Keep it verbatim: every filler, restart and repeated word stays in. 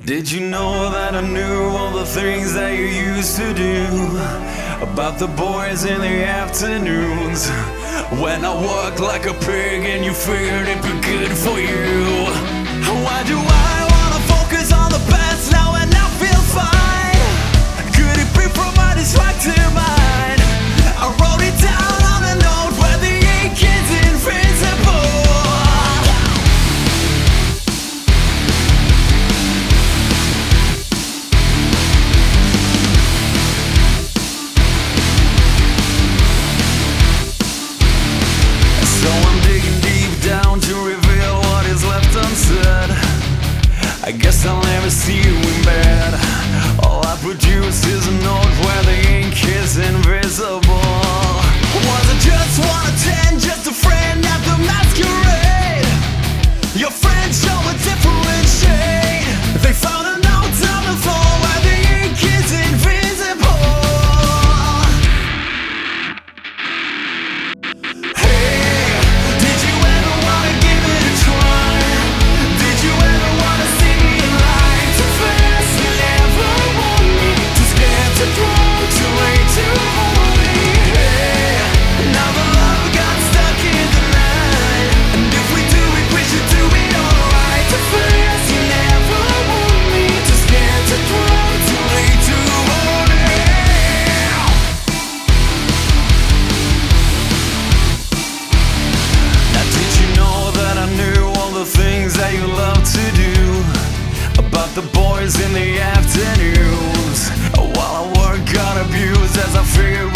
Did you know that I knew all the things that you used to do? About the boys in the afternoons, when I worked like a pig and you figured it'd be good for you. Why do I wanna focus on the past now and I feel fine? Could it be from my distracted mind? I wrote it down on a note where the ink is invisible. So I'm digging deep down to reveal what is left unsaid. I guess I'll never see you in bed. All I produce is a note where the ink is invisible. Was it just one of ten, just a friend at the masquerade? Your friends show a different shade. They found a note on the floor where the ink is invisible. Hey, did you ever wanna give it a try? Did you ever wanna see me in light? Too fast, you never want me. Too scared to throw, too late to hold me. Hey, now the love got stuck in the night, and if we do it, we should do it alright. Too fast, you never want me. Too scared to throw, too late to hold me. Now did you know that I knew all the things that you love to do? About the boys in the afternoons, while I work got abused as I figured